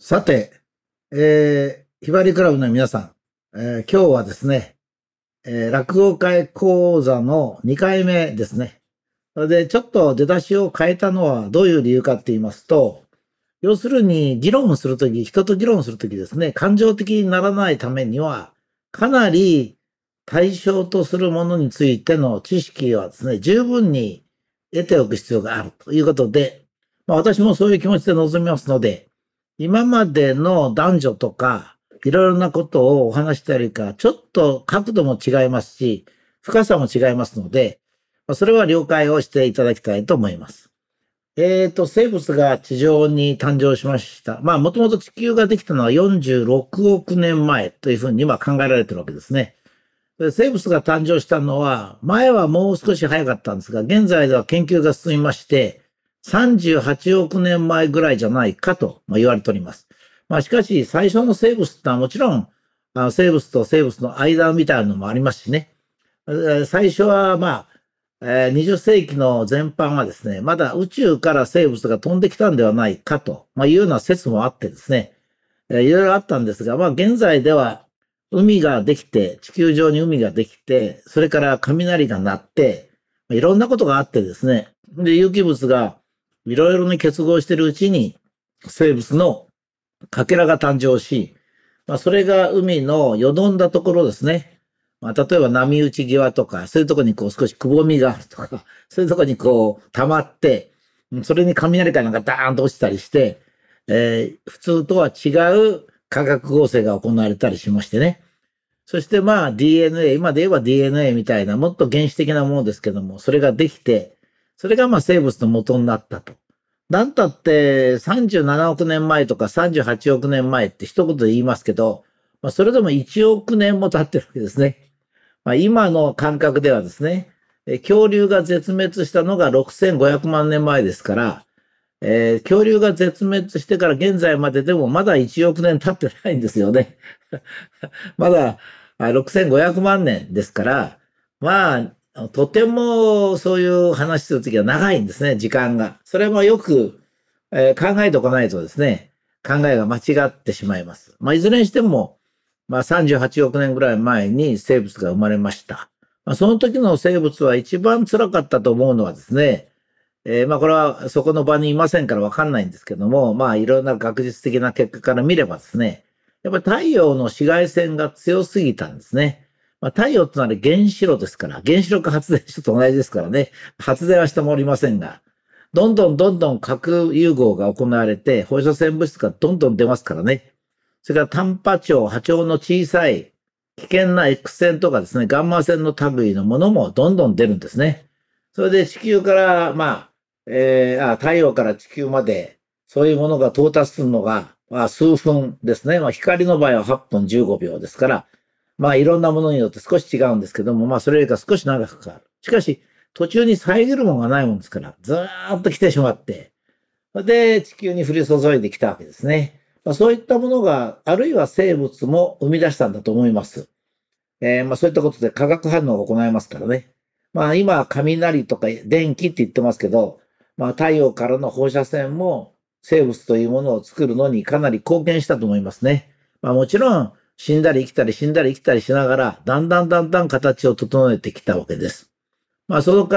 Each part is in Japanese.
さて、ひばりクラブの皆さん、今日はですね、落語会講座の2回目ですね。それで、ちょっと出だしを変えたのはどういう理由かって言いますと、要するに議論するとき、人と議論するときですね、感情的にならないためには、かなり対象とするものについての知識はですね、十分に得ておく必要があるということで、私もそういう気持ちで臨みますので、今までの男女とか、いろいろなことをお話したりか、ちょっと角度も違いますし、深さも違いますので、それは了解をしていただきたいと思います。生物が地上に誕生しました。もともと地球ができたのは46億年前というふうに今考えられているわけですね。で生物が誕生したのは、前はもう少し早かったんですが、現在では研究が進みまして、38億年前ぐらいじゃないかと言われております。しかし、最初の生物ってのはもちろん、生物と生物の間みたいなのもありますしね。最初は20世紀の前半はですね、まだ宇宙から生物が飛んできたんではないかというような説もあってですね、いろいろあったんですが、現在では海ができて、地球上に海ができて、それから雷が鳴って、いろんなことがあってですね、で、有機物がいろいろに結合しているうちに、生物のかけらが誕生し、それが海のよどんだところですね。例えば波打ち際とか、そういうところにこう少しくぼみがあるとか、そういうところにこう溜まって、それに雷かなんかダーンと落ちたりして、普通とは違う化学合成が行われたりしましてね。そしてDNA、今で言えば DNA みたいなもっと原始的なものですけども、それができて、それが生物の元になったと。なんたって37億年前とか38億年前って一言で言いますけど、それでも1億年も経ってるわけですね。今の感覚ではですね、恐竜が絶滅したのが6500万年前ですから、恐竜が絶滅してから現在まででもまだ1億年経ってないんですよね。まだ6500万年ですから、とてもそういう話するときは長いんですね、時間が。それもよく、考えておかないとですね、考えが間違ってしまいます。いずれにしても、38億年ぐらい前に生物が生まれました。その時の生物は一番辛かったと思うのはですね、これはそこの場にいませんからわかんないんですけども、いろんな学術的な結果から見ればですね、やっぱり太陽の紫外線が強すぎたんですね。太陽ってのは原子炉ですから、原子力発電所と同じですからね、発電はしてもおりませんが、どんどんどんどん核融合が行われて、放射線物質がどんどん出ますからね。それから短波長、波長の小さい危険な X 線とかですね、ガンマ線の類のものもどんどん出るんですね。それで地球から、太陽から地球まで、そういうものが到達するのが、数分ですね。光の場合は8分15秒ですから、いろんなものによって少し違うんですけども、それよりか少し長くかかる。しかし、途中に遮るものがないもんですから、ずーっと来てしまって、で、地球に降り注いできたわけですね。そういったものが、あるいは生物も生み出したんだと思います。そういったことで化学反応を行いますからね。今、雷とか電気って言ってますけど、太陽からの放射線も生物というものを作るのにかなり貢献したと思いますね。もちろん、死んだり生きたり死んだり生きたりしながら、だんだんだんだん形を整えてきたわけです。そこから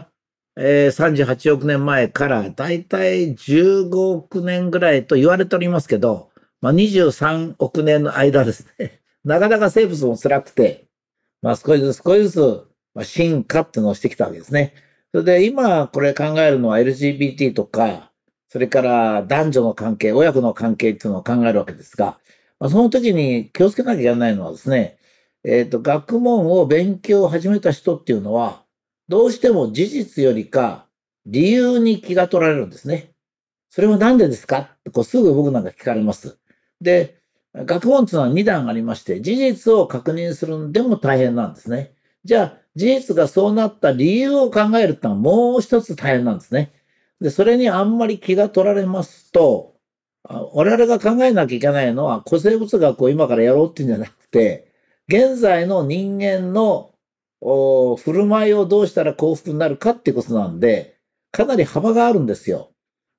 、38億年前からだいたい15億年ぐらいと言われておりますけど、23億年の間ですね。なかなか生物も辛くて、少しずつ少しずつ、進化っていうのをしてきたわけですね。それで今これ考えるのは LGBT とか、それから男女の関係、親子の関係っていうのを考えるわけですが、その時に気をつけなきゃいけないのはですね、学問を勉強を始めた人っていうのは、どうしても事実よりか理由に気が取られるんですね。それは何でですかってこうすぐ僕なんか聞かれます。で、学問っていうのは2段ありまして、事実を確認するんでも大変なんですね。じゃあ、事実がそうなった理由を考えるってのはもう一つ大変なんですね。で、それにあんまり気が取られますと、我々が考えなきゃいけないのは、古生物学を今からやろうっていうんじゃなくて、現在の人間の振る舞いをどうしたら幸福になるかっていうことなんで、かなり幅があるんですよ。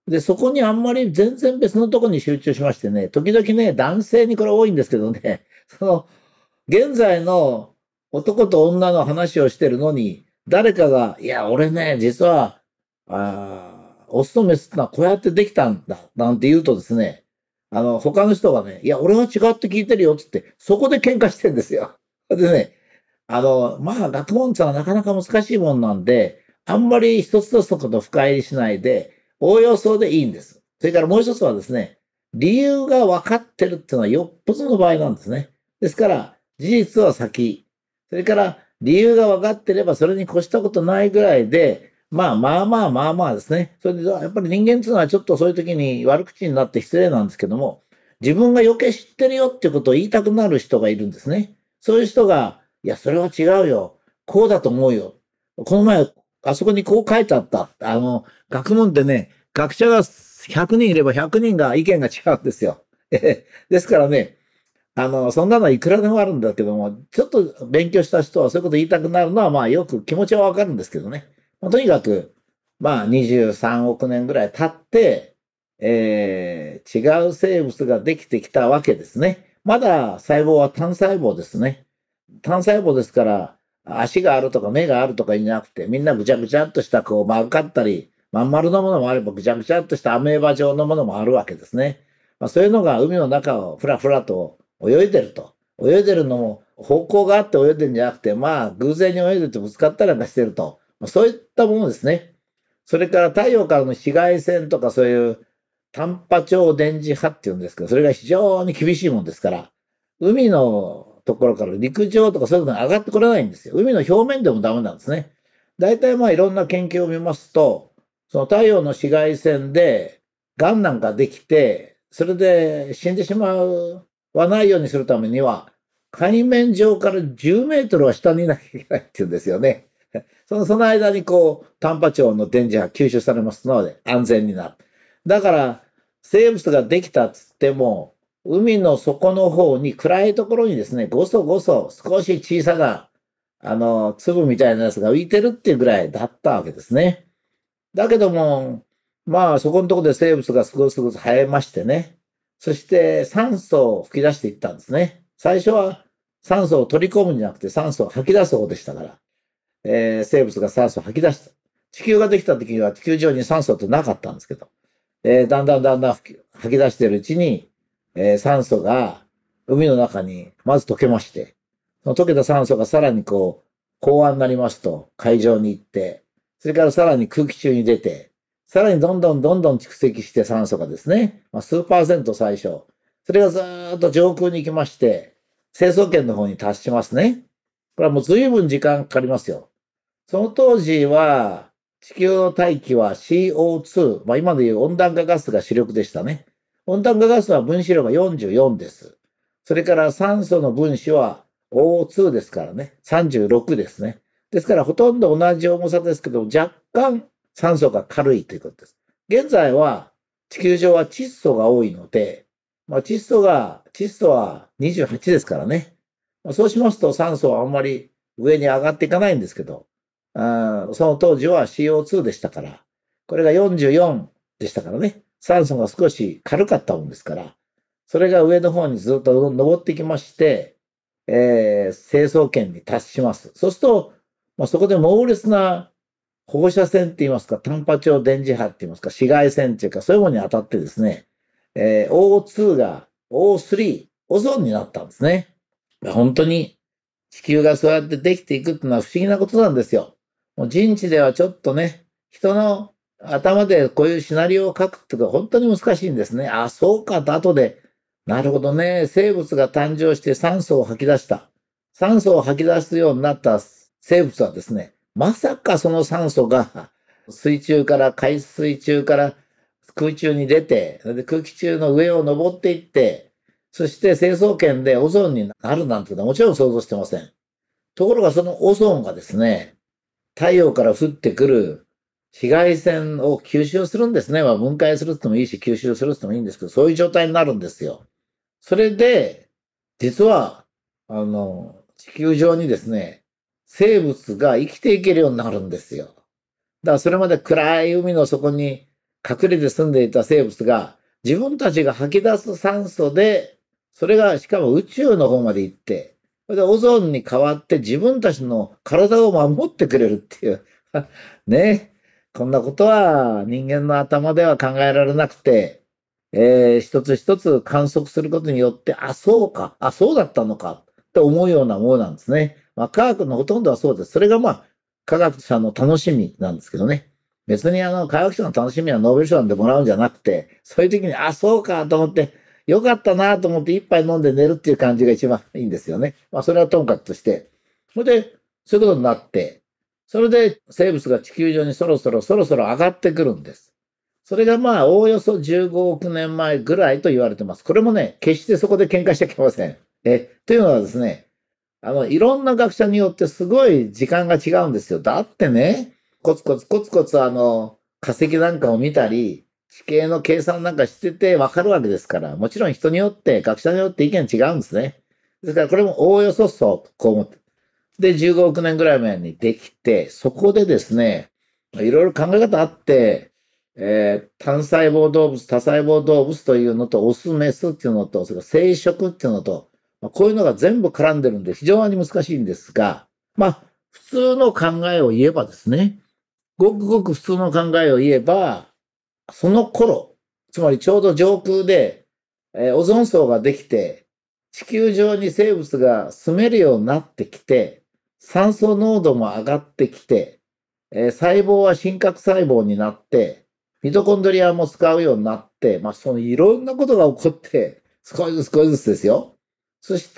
で、そこにあんまり全然別のところに集中しましてね、時々ね、男性にこれ多いんですけどね、その、現在の男と女の話をしてるのに、誰かが、いや、俺ね、実は、オスとメスってのはこうやってできたんだ、なんて言うとですね、他の人がね、いや、俺は違って聞いてるよ、つって、そこで喧嘩してんですよ。でね、まあ、学問ってのはなかなか難しいもんなんで、あんまり一つ一つのことを深入りしないで、おおよそでいいんです。それからもう一つはですね、理由が分かってるっていうのはよっぽどの場合なんですね。ですから、事実は先。それから、理由が分かってればそれに越したことないぐらいで、まあですね。それで、やっぱり人間っていうのはちょっとそういう時に悪口になって失礼なんですけども、自分が余計知ってるよっていうことを言いたくなる人がいるんですね。そういう人が、いや、それは違うよ。こうだと思うよ。この前、あそこにこう書いてあった。学問ってね、学者が100人いれば100人が意見が違うんですよ。ですからね、そんなのはいくらでもあるんだけども、ちょっと勉強した人はそういうこと言いたくなるのは、まあよく気持ちはわかるんですけどね。とにかく、まあ23億年ぐらい経って、違う生物ができてきたわけですね。まだ細胞は単細胞ですね。単細胞ですから、足があるとか目があるとかじゃなくて、みんなぐちゃぐちゃっとしたこう丸かったり、まん丸のものもあればぐちゃぐちゃっとしたアメーバ状のものもあるわけですね。そういうのが海の中をふらふらと泳いでると。泳いでるのも方向があって泳いでるんじゃなくて、まあ偶然に泳いでてぶつかったりなんかしてると。そういったものですね。それから太陽からの紫外線とかそういう短波超電磁波っていうんですけど、それが非常に厳しいもんですから、海のところから陸上とかそういうのが上がってこれないんですよ。海の表面でもダメなんですね。大体まあいろんな研究を見ますと、その太陽の紫外線で癌なんかできて、それで死んでしまわないようにするためには、海面上から10メートルは下にいなきゃいけないっていうんですよね。その間にこう、短波長の電磁波吸収されますので安全になる。だから、生物ができたっつっても、海の底の方に暗いところにですね、ごそごそ少し小さな、粒みたいなやつが浮いてるっていうぐらいだったわけですね。だけども、まあそこのところで生物が少しずつ生えましてね。そして酸素を吹き出していったんですね。最初は酸素を取り込むんじゃなくて酸素を吐き出す方でしたから。生物が酸素を吐き出した。地球ができた時には地球上に酸素ってなかったんですけど、だんだん吐き出しているうちに、酸素が海の中にまず溶けまして、その溶けた酸素がさらにこう、高温になりますと海上に行って、それからさらに空気中に出て、さらにどんどん蓄積して酸素がですね、数パーセント最初、それがずーっと上空に行きまして、成層圏の方に達しますね。これはもう随分時間かかりますよ。その当時は、地球の大気は CO2、今でいう温暖化ガスが主力でしたね。温暖化ガスは分子量が44です。それから酸素の分子は O2 ですからね。36ですね。ですからほとんど同じ重さですけど、若干酸素が軽いということです。現在は地球上は窒素が多いので、窒素は28ですからね。そうしますと酸素はあんまり上に上がっていかないんですけど、その当時は CO2 でしたから、これが44でしたからね、酸素が少し軽かったもんですから、それが上の方にずっと登ってきまして、成層圏に達します。そうすると、そこで猛烈な放射線って言いますか、短波超電磁波って言いますか、紫外線っていうか、そういうものに当たってですね、O2 が O3、オゾンになったんですね。本当に地球がそうやってできていくっていうのは不思議なことなんですよ。もう人知ではちょっとね、人の頭でこういうシナリオを書くっていうのは本当に難しいんですね。あ、そうかと後で、なるほどね、生物が誕生して酸素を吐き出した。酸素を吐き出すようになった生物はですね、まさかその酸素が海水中から空中に出て、で空気中の上を登っていって、そして成層圏でオゾンになるなんていうのはもちろん想像してません。ところがそのオゾンがですね、太陽から降ってくる紫外線を吸収するんですね。分解するってもいいし、吸収するってもいいんですけど、そういう状態になるんですよ。それで、実は、地球上にですね、生物が生きていけるようになるんですよ。だからそれまで暗い海の底に隠れて住んでいた生物が自分たちが吐き出す酸素で、それがしかも宇宙の方まで行って、それでオゾンに変わって自分たちの体を守ってくれるっていう。ね。こんなことは人間の頭では考えられなくて、一つ一つ観測することによって、あ、そうか、あ、そうだったのかって思うようなものなんですね。まあ、科学のほとんどはそうです。それがまあ、科学者の楽しみなんですけどね。別に科学者の楽しみはノーベル賞でもらうんじゃなくて、そういう時に、あ、そうかと思って、よかったなと思って一杯飲んで寝るっていう感じが一番いいんですよね。まあ、それはともかくとして。それで、そういうことになって、それで生物が地球上にそろそろ上がってくるんです。それがまあ、おおよそ15億年前ぐらいと言われてます。これもね、決してそこで喧嘩しちゃいけません。というのはですね、いろんな学者によってすごい時間が違うんですよ。だってね、コツコツ化石なんかを見たり、地形の計算なんかしててわかるわけですから、もちろん人によって、学者によって意見違うんですね。ですからこれもおおよそそう、こう思って。で、15億年ぐらい前にできて、そこでですね、いろいろ考え方あって、単細胞動物、多細胞動物というのと、オス、メスっていうのと、それから生殖っていうのと、こういうのが全部絡んでるんで非常に難しいんですが、まあ、普通の考えを言えばですね、ごくごく普通の考えを言えば、その頃、つまりちょうど上空で、オゾン層ができて、地球上に生物が住めるようになってきて、酸素濃度も上がってきて、細胞は真核細胞になって、ミトコンドリアも使うようになって、まあ、そのいろんなことが起こって、少しずつですよ。そして、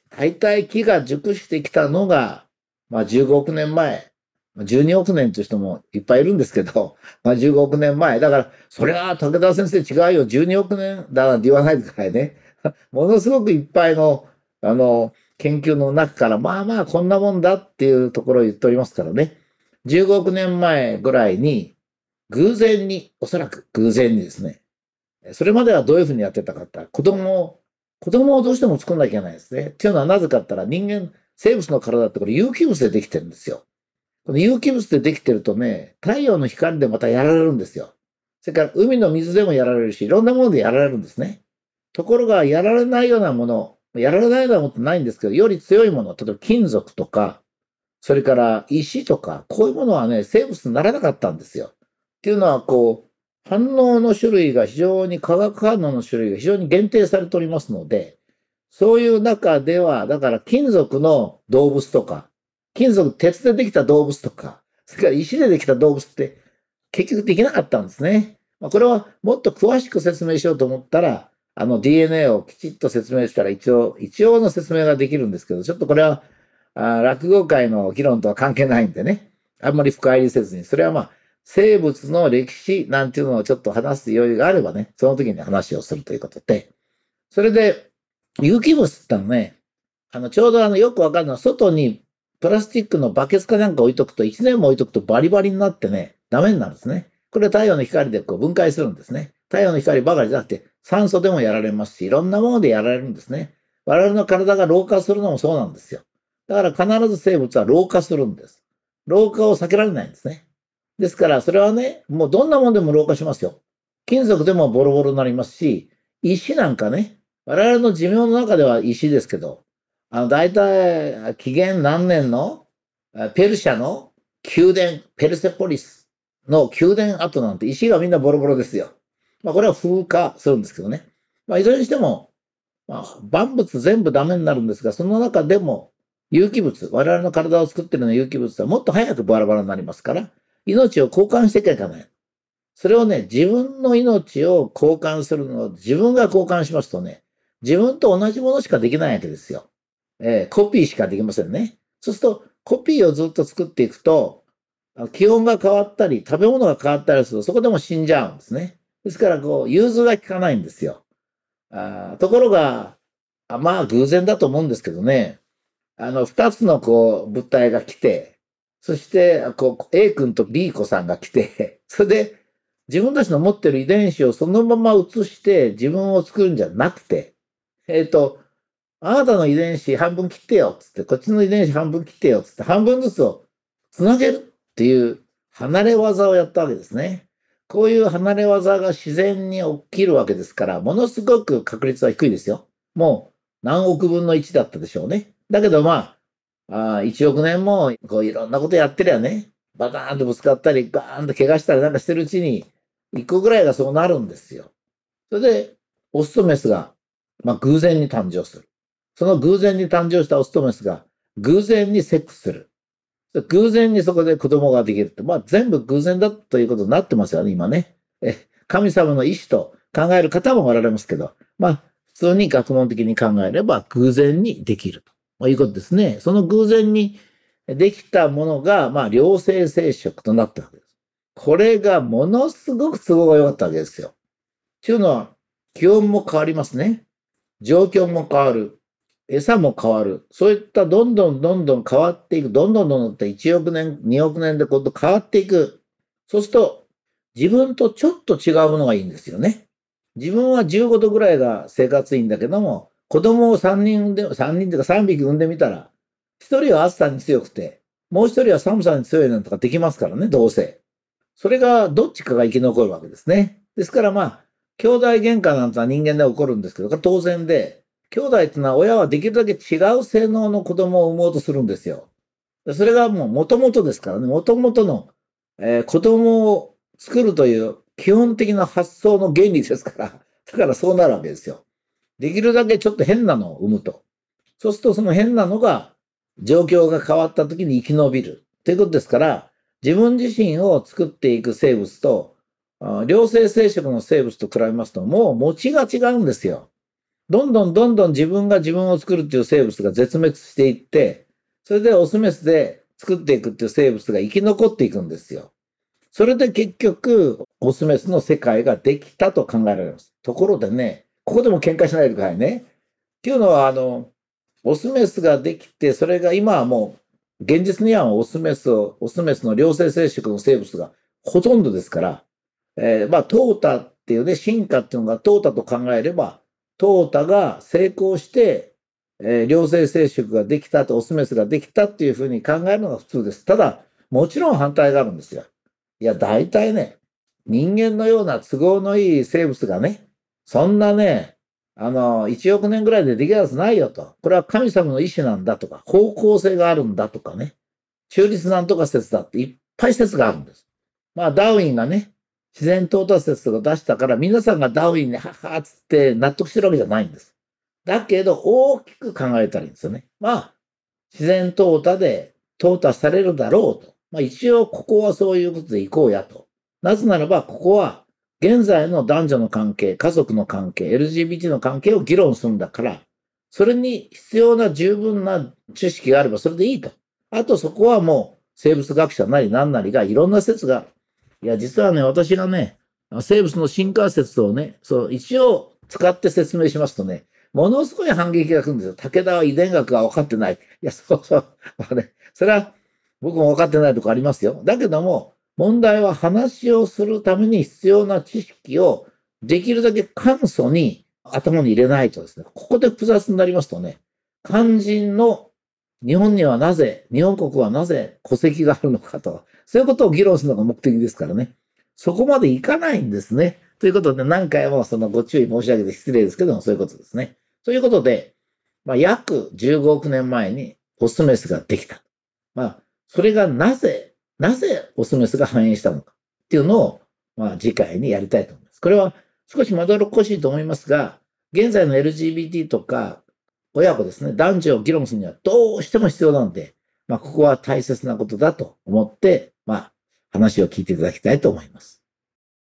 大体木が熟してきたのが、まあ、15億年前、12億年という人もいっぱいいるんですけど、まあ、15億年前。だから、それは武田先生違うよ、12億年だなんて言わないでくださいね。ものすごくいっぱいの、研究の中から、まあまあ、こんなもんだっていうところを言っておりますからね。15億年前ぐらいに、偶然に、おそらく偶然にですね、それまではどういうふうにやってたかって子供をどうしても作んなきゃいけないですね。っていうのはなぜかって言ったら人間、生物の体ってこれ有機物でできてるんですよ。この有機物でできてるとね、太陽の光でまたやられるんですよ。それから海の水でもやられるし、いろんなものでやられるんですね。ところが、やられないようなもの、やられないようなものってないんですけど、より強いもの、例えば金属とか、それから石とか、こういうものはね、生物にならなかったんですよ。っていうのは、反応の種類が非常に、化学反応の種類が非常に限定されておりますので、そういう中では、だから金属の動物とか、鉄でできた動物とか、それから石でできた動物って結局できなかったんですね。これはもっと詳しく説明しようと思ったら、DNA をきちっと説明したら一応の説明ができるんですけど、ちょっとこれは、落語界の議論とは関係ないんでね、あんまり深入りせずに、それはまあ、生物の歴史なんていうのをちょっと話す余裕があればね、その時に話をするということで、それで、有機物ってのはね、ちょうどよくわかるのは、外にプラスチックのバケツかなんか置いとくと、1年も置いとくとバリバリになってね、ダメになるんですね。これは太陽の光で分解するんですね。太陽の光ばかりじゃなくて、酸素でもやられますし、いろんなものでやられるんですね。我々の体が老化するのもそうなんですよ。だから必ず生物は老化するんです。老化を避けられないんですね。ですから、それはね、もうどんなものでも老化しますよ。金属でもボロボロになりますし、石なんかね、我々の寿命の中では石ですけど、大体、紀元何年のペルシャの宮殿、ペルセポリスの宮殿跡なんて石がみんなボロボロですよ。これは風化するんですけどね。いずれにしても、万物全部ダメになるんですが、その中でも有機物、我々の体を作っているような有機物はもっと早くバラバラになりますから、命を交換していかない。それをね、自分の命を交換するのを自分が交換しますとね、自分と同じものしかできないわけですよ。コピーしかできませんね。そうすると、コピーをずっと作っていくと、気温が変わったり、食べ物が変わったりすると、そこでも死んじゃうんですね。ですから、融通が効かないんですよ。ところが、まあ、偶然だと思うんですけどね、二つの物体が来て、そして、A 君と B 子さんが来て、それで、自分たちの持ってる遺伝子をそのまま移して自分を作るんじゃなくて、あなたの遺伝子半分切ってよ、つって、こっちの遺伝子半分切ってよ、つって、半分ずつをつなげるっていう離れ技をやったわけですね。 こういう離れ技が自然に起きるわけですから、ものすごく確率は低いですよ。もう何億分の1だったでしょうね。だけど1億年もこういろんなことやってりゃね、バターンとぶつかったり、バーンと怪我したりなんかしてるうちに、1個ぐらいがそうなるんですよ。それで、オスとメスが、偶然に誕生する。その偶然に誕生したオスとメスが、偶然にセックスする。偶然にそこで子供ができるって、全部偶然だということになってますよね、今ね。神様の意志と考える方もおられますけど、普通に学問的に考えれば偶然にできるということですね。その偶然にできたものが、両生生殖となったわけです。これがものすごく都合が良かったわけですよ。というのは、気温も変わりますね。状況も変わる。餌も変わる。そういったどんどん変わっていく。どんどんって1億年、2億年でこと変わっていく。そうすると、自分とちょっと違うものがいいんですよね。自分は15度ぐらいが生活いいんだけども、子供を3人産んで、3人というか3匹産んでみたら、1人は暑さに強くて、もう1人は寒さに強いなんとかできますからね、どうせ。それがどっちかが生き残るわけですね。ですから兄弟喧嘩なんてのは人間で起こるんですけど、当然で、兄弟っていうのは親はできるだけ違う性能の子供を産もうとするんですよ。それがもう元々ですからね、元々の、子供を作るという基本的な発想の原理ですから、だからそうなるわけですよ。できるだけちょっと変なのを産むと。そうするとその変なのが状況が変わった時に生き延びる。ということですから、自分自身を作っていく生物と、両生生殖の生物と比べますと、もう持ちが違うんですよ。どんどん自分が自分を作るっていう生物が絶滅していって、それでオスメスで作っていくっていう生物が生き残っていくんですよ。それで結局、オスメスの世界ができたと考えられます。ところでね、ここでも喧嘩しないでくださいね。っていうのは、オスメスができて、それが今はもう、現実にはオスメスの両生生殖の生物がほとんどですから、淘汰っていうね、進化っていうのが淘汰と考えれば、淘汰が成功して、両生生殖ができたと、オスメスができたっていうふうに考えるのが普通です。ただ、もちろん反対があるんですよ。いや、大体ね、人間のような都合のいい生物がね、そんなね、1億年ぐらいでできるはずないよと。これは神様の意志なんだとか、方向性があるんだとかね、中立なんとか説だっていっぱい説があるんです。ダーウィンがね、自然淘汰説とか出したから、皆さんがダーウィンにはっはーつって納得してるわけじゃないんです。だけど、大きく考えたらいいんですよね。自然淘汰で淘汰されるだろうと。一応、ここはそういうことでいこうやと。なぜならば、ここは、現在の男女の関係、家族の関係、LGBT の関係を議論するんだから、それに必要な十分な知識があればそれでいいと。あとそこはもう生物学者なり何なりがいろんな説がある。いや、実はね、私がね、生物の進化説をね、一応使って説明しますとね、ものすごい反撃が来るんですよ。武田は遺伝学が分かってない。いや、そう。それは僕も分かってないとこありますよ。だけども、問題は話をするために必要な知識をできるだけ簡素に頭に入れないとですね、ここで複雑になりますとね、肝心の日本国はなぜ戸籍があるのかと、そういうことを議論するのが目的ですからね。そこまでいかないんですね。ということで何回もご注意申し上げて失礼ですけども、そういうことですね。ということで、約15億年前にオスメスができた。それがなぜオスメスが繁栄したのかっていうのを、次回にやりたいと思います。これは少しまどろっこしいと思いますが、現在の LGBT とか親子ですね、男女を議論するにはどうしても必要なので、ここは大切なことだと思って、話を聞いていただきたいと思います。